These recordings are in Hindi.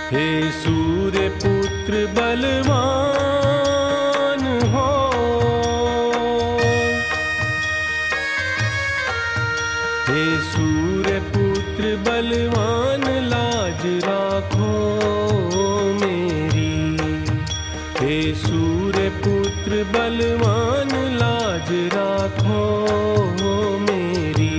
हे सूर्य पुत्र बलवान हो, हे सूर्य पुत्र बलवान लाज राखो मेरी, हे सूर्य पुत्र बलवान लाज राखो मेरी।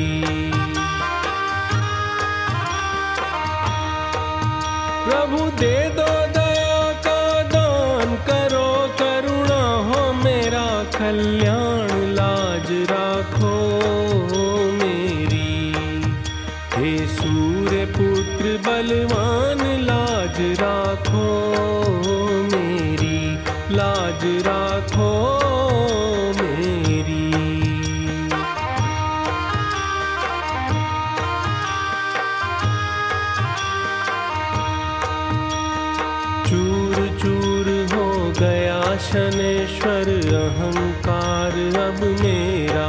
प्रभु दे दो दया का दान, करो करुणा हो मेरा कल्याण लाज राखो मेरी, हे सूर्य पुत्र बलवान लाज राखो मेरी, लाज राखो मेरी। चूर चूर हो गया शनेश्वर अहंकार अब मेरा,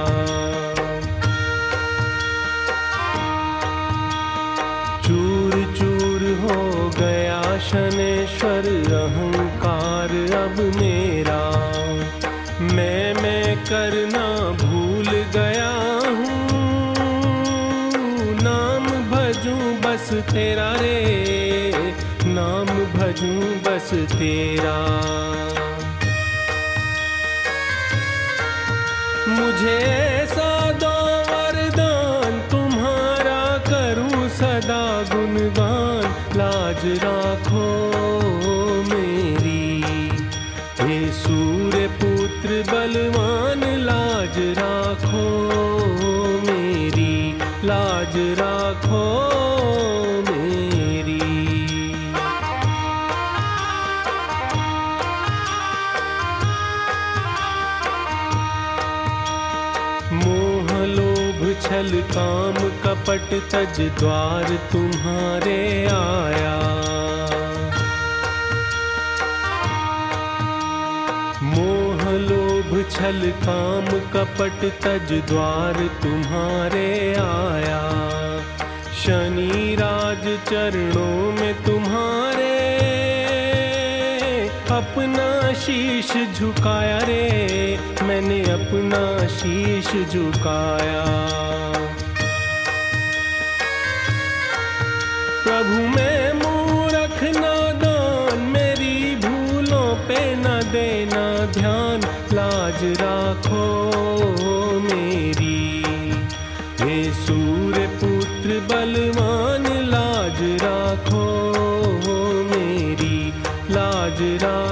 चूर चूर हो गया शनेश्वर अहंकार अब मेरा। मैं करना भूल गया हूँ, नाम भजूं बस तेरा रे, नाम भजूं बस तेरा। मुझे ऐसा दो वरदान, तुम्हारा करूं सदा गुणगान लाज राखो मेरी, हे सूर्य पुत्र बलवान लाज राखो मेरी, लाज राखो मेरी। मोह लोभ छल काम कपट तज द्वार तुम्हारे आया, मोह लोभ छल काम कपट तज द्वार तुम्हारे आया। शनि राज चरणों में तुम्हारे अपना शीश झुकाया रे, मैंने अपना शीश झुकाया। प्रभु मैं मूर्ख नादान, मेरी भूलों पे न देना ध्यान लाज राखो मेरी, हे सूर्य पुत्र बलवान लाज राखो मेरी, लाज राखो।